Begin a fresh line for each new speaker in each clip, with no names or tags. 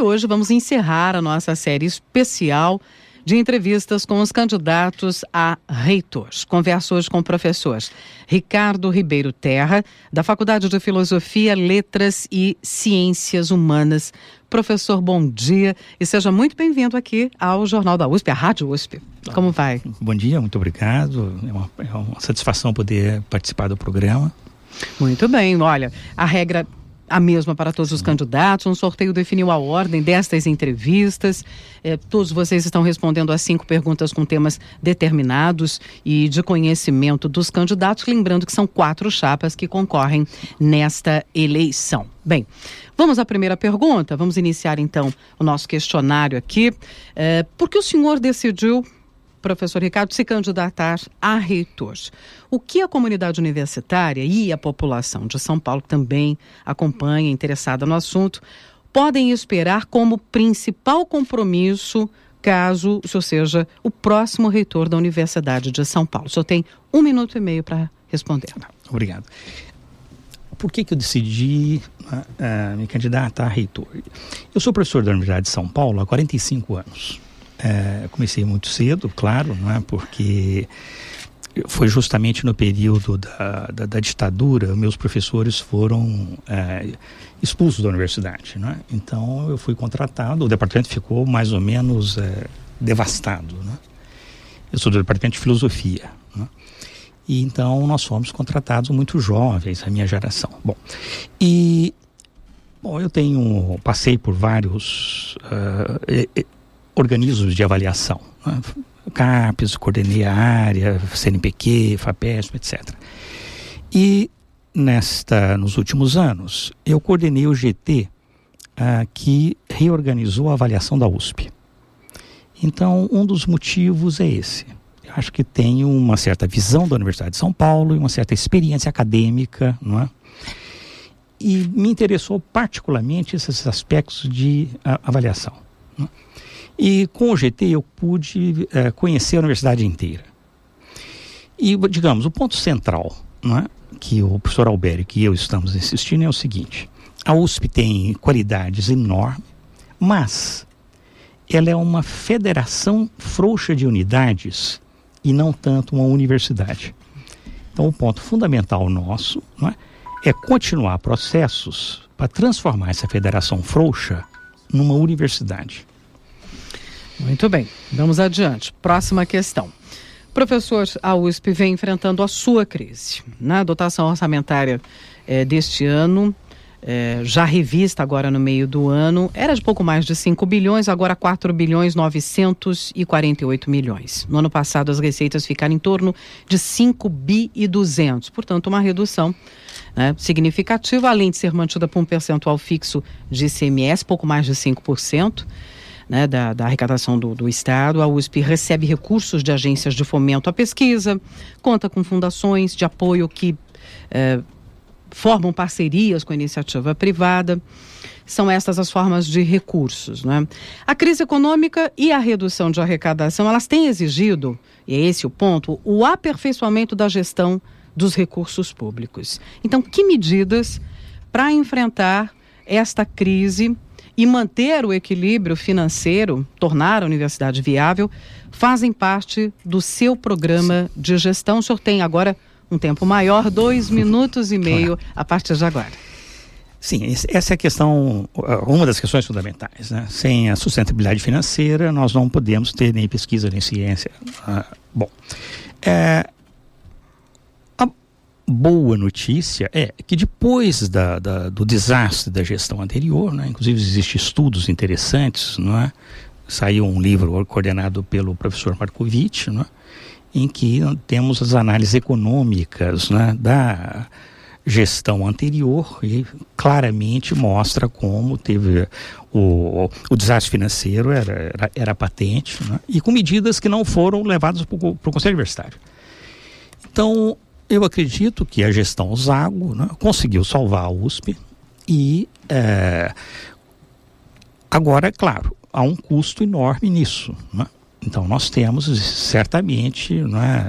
hoje vamos encerrar a nossa série especial de entrevistas com os candidatos a reitores. Converso hoje com o professor Ricardo Ribeiro Terra, da Faculdade de Filosofia, Letras e Ciências Humanas. Professor, bom dia e seja muito bem-vindo aqui ao Jornal da USP, a Rádio USP. Como vai?
Bom dia, muito obrigado. É uma satisfação poder participar do programa.
Muito bem, olha, a regra a mesma para todos os candidatos. Um sorteio definiu a ordem destas entrevistas. Todos vocês estão respondendo a 5 perguntas com temas determinados e de conhecimento dos candidatos. Lembrando que são 4 chapas que concorrem nesta eleição. Bem, vamos à primeira pergunta. Vamos iniciar então o nosso questionário aqui. Por que o senhor decidiu, professor Ricardo, se candidatar a reitor? O que a comunidade universitária e a população de São Paulo, que também acompanha, interessada no assunto, podem esperar como principal compromisso caso o senhor seja o próximo reitor da Universidade de São Paulo? O senhor tem 1 minuto e meio para responder.
Obrigado. Por que eu decidi me candidatar a reitor? Eu sou professor da Universidade de São Paulo há 45 anos. Comecei muito cedo, claro, não é? Porque foi justamente no período da ditadura, meus professores foram expulsos da universidade, não é? Então eu fui contratado, o departamento ficou mais ou menos devastado, não é? Eu sou do departamento de filosofia, não é? E então nós fomos contratados muito jovens, a minha geração. Eu passei por vários organismos de avaliação, né? CAPES, coordenei a área, CNPq, FAPESP, etc. E nos últimos anos, eu coordenei o GT que reorganizou a avaliação da USP. Então, um dos motivos é esse. Eu acho que tenho uma certa visão da Universidade de São Paulo e uma certa experiência acadêmica, não é? E me interessou particularmente esses aspectos de avaliação, não é? E com o GT eu pude conhecer a universidade inteira. E, digamos, o ponto central, não é, que o professor Albério e eu estamos insistindo é o seguinte: a USP tem qualidades enormes, mas ela é uma federação frouxa de unidades e não tanto uma universidade. Então o ponto fundamental nosso, não é continuar processos para transformar essa federação frouxa numa universidade.
Muito bem, vamos adiante. Próxima questão. Professor, a USP vem enfrentando a sua crise. Na dotação orçamentária deste ano, já revista agora no meio do ano, era de pouco mais de 5 bilhões, agora 4 bilhões 948 milhões. No ano passado as receitas ficaram em torno de 5 bi e 200, portanto uma redução significativa, além de ser mantida por um percentual fixo de ICMS, pouco mais de 5%. Da arrecadação do Estado. A USP recebe recursos de agências de fomento à pesquisa, conta com fundações de apoio que formam parcerias com a iniciativa privada. São estas as formas de recursos, né? A crise econômica e a redução de arrecadação, elas têm exigido, e é esse o ponto, o aperfeiçoamento da gestão dos recursos públicos. Então, que medidas para enfrentar esta crise e manter o equilíbrio financeiro, tornar a universidade viável, fazem parte do seu programa de gestão? O senhor tem agora um tempo maior, 2 minutos e meio a partir de agora.
Sim, essa é a questão, uma das questões fundamentais, né? Sem a sustentabilidade financeira, nós não podemos ter nem pesquisa nem ciência. Boa notícia é que depois do desastre da gestão anterior, né, inclusive existem estudos interessantes, não é? Saiu um livro coordenado pelo professor Markovitch, não é? Em que temos as análises econômicas, né, da gestão anterior e claramente mostra como teve o desastre financeiro era patente, né, e com medidas que não foram levadas para o Conselho Universitário. Então, eu acredito que a gestão Zago, né, conseguiu salvar a USP e agora, é claro, há um custo enorme nisso, né? Então nós temos certamente, né,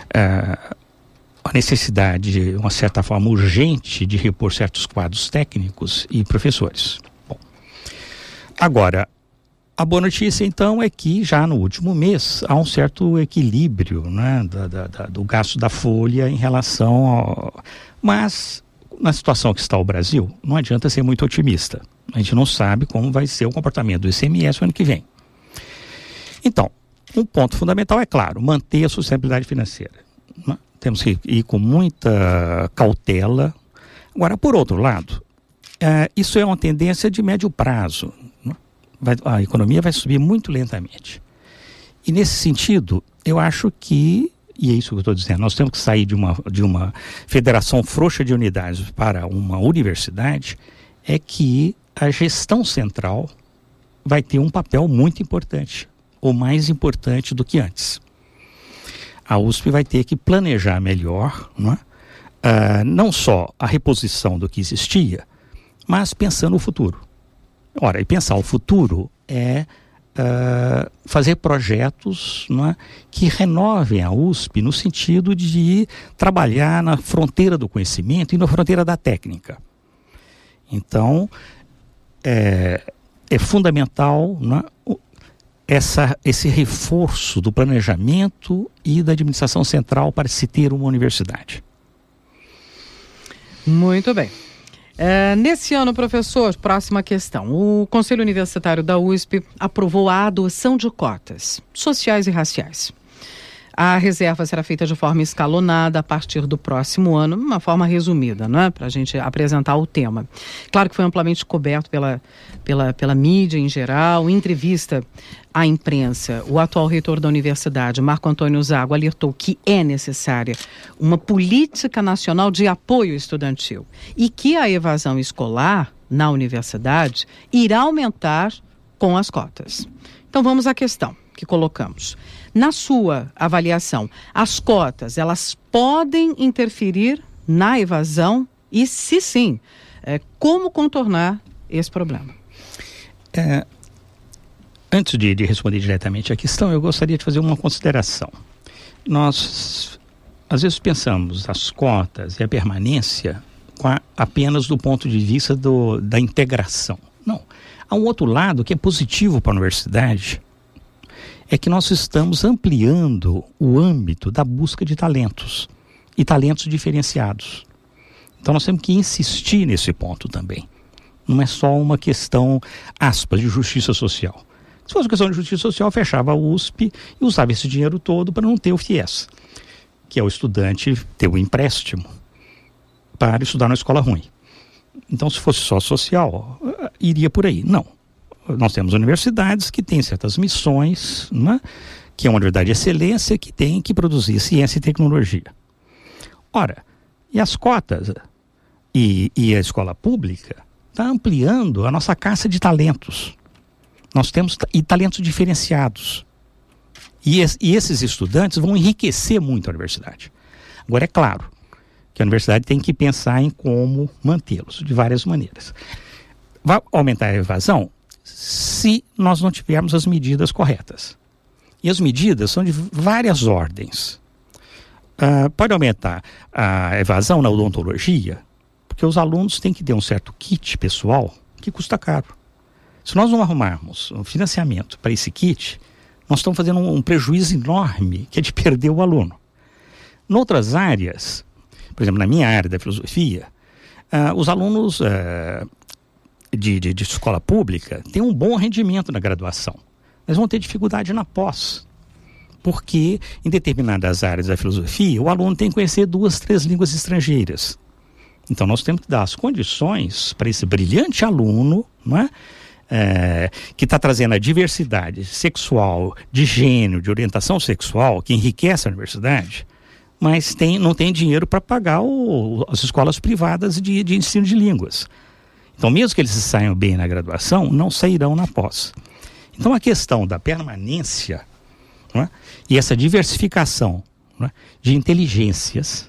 a necessidade, de uma certa forma urgente, de repor certos quadros técnicos e professores. Bom, Agora, a boa notícia, então, é que já no último mês há um certo equilíbrio, né, do gasto da folha em relação ao... Mas, na situação que está o Brasil, não adianta ser muito otimista. A gente não sabe como vai ser o comportamento do ICMS no ano que vem. Então, um ponto fundamental é, claro, manter a sustentabilidade financeira. Né? Temos que ir com muita cautela. Agora, por outro lado, isso é uma tendência de médio prazo. A economia vai subir muito lentamente. E nesse sentido, eu acho que, e é isso que eu estou dizendo, nós temos que sair de uma federação frouxa de unidades para uma universidade, é que a gestão central vai ter um papel muito importante, ou mais importante do que antes. A USP vai ter que planejar melhor, não só a reposição do que existia, mas pensando no futuro. Ora, e pensar o futuro é fazer projetos que renovem a USP no sentido de trabalhar na fronteira do conhecimento e na fronteira da técnica. Então, é fundamental esse reforço do planejamento e da administração central para se ter uma universidade.
Muito bem. Nesse ano, professor, próxima questão. O Conselho Universitário da USP aprovou a adoção de cotas sociais e raciais. A reserva será feita de forma escalonada a partir do próximo ano, de uma forma resumida, não é? Para a gente apresentar o tema. Claro que foi amplamente coberto pela mídia em geral. Em entrevista à imprensa, o atual reitor da universidade, Marco Antônio Zago, alertou que é necessária uma política nacional de apoio estudantil e que a evasão escolar na universidade irá aumentar com as cotas. Então vamos à questão que colocamos. Na sua avaliação, as cotas, elas podem interferir na evasão? E se sim, como contornar esse problema?
Antes de responder diretamente à questão, eu gostaria de fazer uma consideração. Nós, às vezes, pensamos as cotas e a permanência apenas do ponto de vista da integração. Não. Há um outro lado que é positivo para a universidade, é que nós estamos ampliando o âmbito da busca de talentos e talentos diferenciados. Então nós temos que insistir nesse ponto também. Não é só uma questão, aspas, de justiça social. Se fosse uma questão de justiça social, fechava a USP e usava esse dinheiro todo para não ter o FIES, que é o estudante ter o empréstimo para estudar na escola ruim. Então, se fosse só social, iria por aí. Não. Nós temos universidades que têm certas missões, que é uma universidade de excelência, que tem que produzir ciência e tecnologia. Ora, e as cotas e a escola pública está ampliando a nossa caça de talentos. Nós temos talentos diferenciados. E esses estudantes vão enriquecer muito a universidade. Agora, é claro que a universidade tem que pensar em como mantê-los, de várias maneiras. Vai aumentar a evasão se nós não tivermos as medidas corretas. E as medidas são de várias ordens. Pode aumentar a evasão na odontologia, porque os alunos têm que ter um certo kit pessoal que custa caro. Se nós não arrumarmos um financiamento para esse kit, nós estamos fazendo um prejuízo enorme, que é de perder o aluno. Em outras áreas, por exemplo, na minha área da filosofia, os alunos de escola pública têm um bom rendimento na graduação, mas vão ter dificuldade na pós, porque em determinadas áreas da filosofia o aluno tem que conhecer 2, 3 línguas estrangeiras. Então nós temos que dar as condições para esse brilhante aluno, que está trazendo a diversidade sexual, de gênero, de orientação sexual, que enriquece a universidade, mas não tem dinheiro para pagar as escolas privadas de ensino de línguas. Então, mesmo que eles saiam bem na graduação, não sairão na pós. Então, a questão da permanência, e essa diversificação de inteligências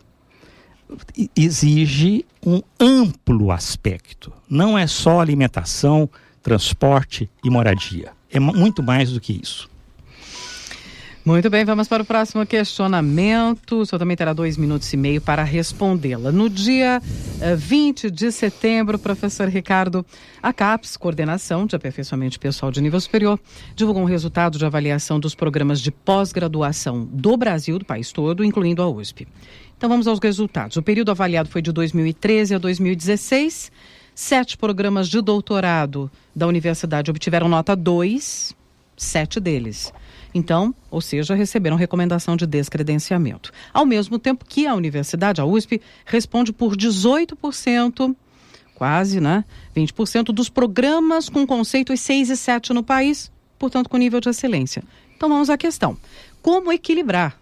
exige um amplo aspecto. Não é só alimentação, transporte e moradia. É muito mais do que isso.
Muito bem, vamos para o próximo questionamento. O senhor também terá 2 minutos e meio para respondê-la. No dia 20 de setembro, professor Ricardo, a CAPES, Coordenação de Aperfeiçoamento Pessoal de Nível Superior, divulgou um resultado de avaliação dos programas de pós-graduação do Brasil, do país todo, incluindo a USP. Então vamos aos resultados. O período avaliado foi de 2013 a 2016. 7 programas de doutorado da universidade obtiveram nota 2, 7 deles. Então, ou seja, receberam recomendação de descredenciamento. Ao mesmo tempo que a universidade, a USP, responde por 18%, quase, 20% dos programas com conceitos 6 e 7 no país, portanto com nível de excelência. Então vamos à questão. Como equilibrar,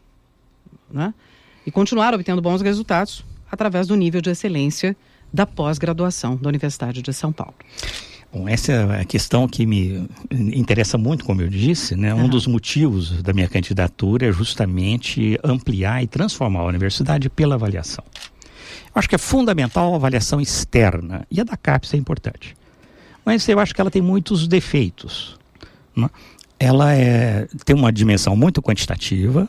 e continuar obtendo bons resultados através do nível de excelência da pós-graduação da Universidade de São Paulo?
Bom, essa é a questão que me interessa muito, como eu disse, Um dos motivos da minha candidatura é justamente ampliar e transformar a universidade pela avaliação. Eu acho que é fundamental a avaliação externa, e a da CAPES é importante. Mas eu acho que ela tem muitos defeitos. Ela tem uma dimensão muito quantitativa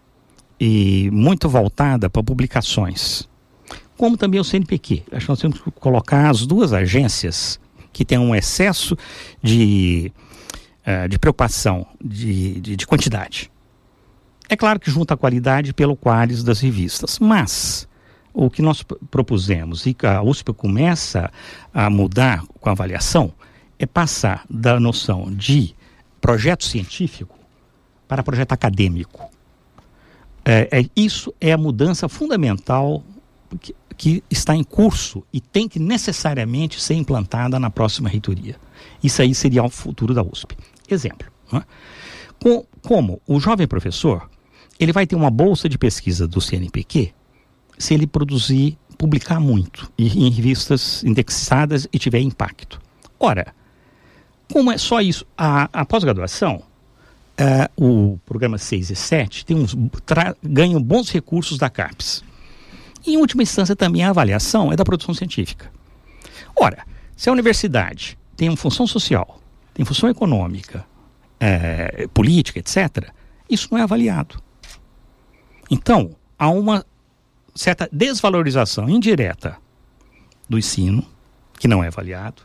e muito voltada para publicações, como também o CNPq. Acho que nós temos que colocar as duas agências que têm um excesso de preocupação de quantidade. É claro que junta a qualidade pelo qualis das revistas, mas o que nós propusemos e que a USP começa a mudar com a avaliação é passar da noção de projeto científico para projeto acadêmico. Isso é a mudança fundamental que está em curso e tem que necessariamente ser implantada na próxima reitoria. Isso aí seria o futuro da USP. Exemplo, como o jovem professor, ele vai ter uma bolsa de pesquisa do CNPq se ele publicar muito em revistas indexadas e tiver impacto. Ora, como é só isso, a pós-graduação, o programa 6 e 7 ganham bons recursos da CAPES. Em última instância, também a avaliação é da produção científica. Ora, se a universidade tem uma função social, tem função econômica, política, etc., isso não é avaliado. Então, há uma certa desvalorização indireta do ensino, que não é avaliado,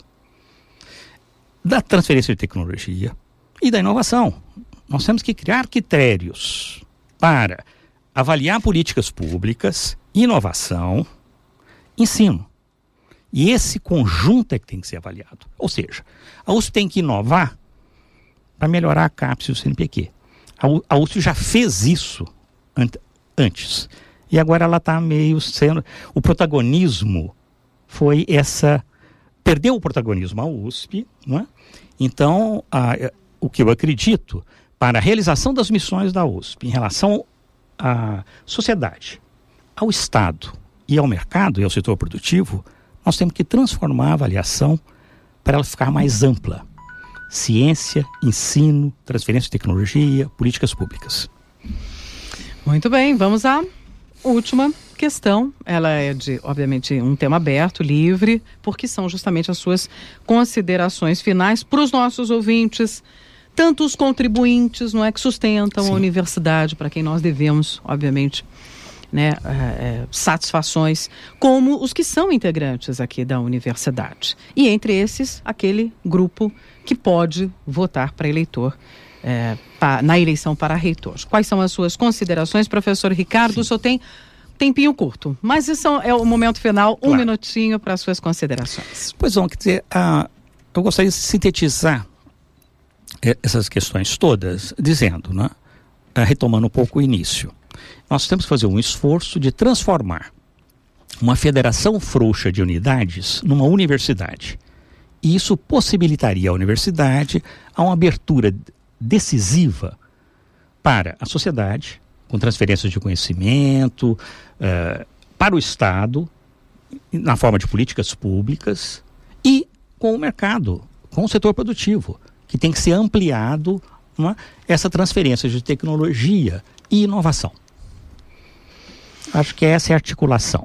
da transferência de tecnologia e da inovação. Nós temos que criar critérios para avaliar políticas públicas, inovação, ensino. E esse conjunto é que tem que ser avaliado. Ou seja, a USP tem que inovar para melhorar a CAPES e o CNPq. A USP já fez isso antes. E agora ela está meio sendo... O protagonismo foi essa... Perdeu o protagonismo a USP, não é? Então, o que eu acredito, para a realização das missões da USP em relação à sociedade, ao Estado e ao mercado e ao setor produtivo, nós temos que transformar a avaliação para ela ficar mais ampla. Ciência, ensino, transferência de tecnologia, políticas públicas.
Muito bem, vamos à última questão. Ela é obviamente, um tema aberto, livre, porque são justamente as suas considerações finais para os nossos ouvintes, tanto os contribuintes, que sustentam Sim. a universidade, para quem nós devemos, obviamente, satisfações, como os que são integrantes aqui da universidade. E entre esses, aquele grupo que pode votar para eleitor, na eleição para reitor. Quais são as suas considerações, professor Ricardo? Sim. O senhor tem tempinho curto, mas isso é o momento final, claro. 1 minutinho para as suas considerações.
Pois não, quer dizer, eu gostaria de sintetizar essas questões todas, dizendo, retomando um pouco o início. Nós temos que fazer um esforço de transformar uma federação frouxa de unidades numa universidade. E isso possibilitaria à universidade uma abertura decisiva para a sociedade, com transferências de conhecimento, para o Estado, na forma de políticas públicas, e com o mercado, com o setor produtivo, que tem que ser ampliado essa transferência de tecnologia e inovação. Acho que essa é a articulação,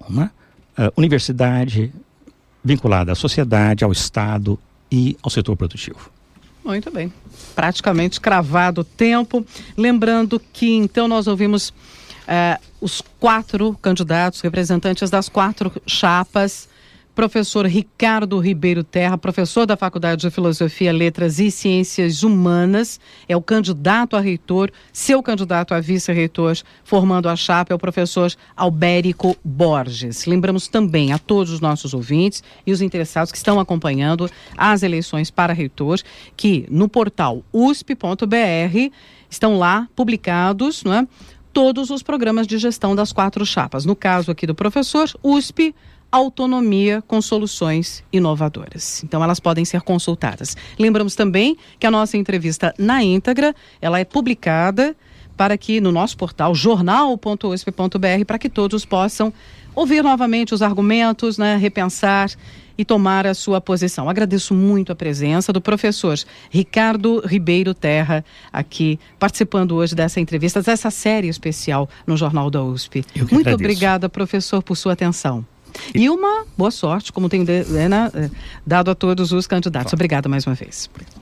Universidade vinculada à sociedade, ao Estado e ao setor produtivo.
Muito bem. Praticamente cravado o tempo. Lembrando que, então, nós ouvimos os 4 candidatos, representantes das 4 chapas. Professor Ricardo Ribeiro Terra, professor da Faculdade de Filosofia, Letras e Ciências Humanas, é o candidato a reitor. Seu candidato a vice-reitor, formando a chapa, é o professor Albérico Borges. Lembramos também a todos os nossos ouvintes e os interessados que estão acompanhando as eleições para reitor, que no portal usp.br estão lá publicados, não é, todos os programas de gestão das 4 chapas. No caso aqui do professor, USP, Autonomia com Soluções Inovadoras. Então, elas podem ser consultadas. Lembramos também que a nossa entrevista na íntegra, ela é publicada para que no nosso portal jornal.usp.br, para que todos possam ouvir novamente os argumentos, né, repensar e tomar a sua posição. Agradeço muito a presença do professor Ricardo Ribeiro Terra, aqui participando hoje dessa entrevista, dessa série especial no Jornal da USP. Muito obrigada, professor, por sua atenção. E uma boa sorte, como tenho dado a todos os candidatos. Obrigada mais uma vez.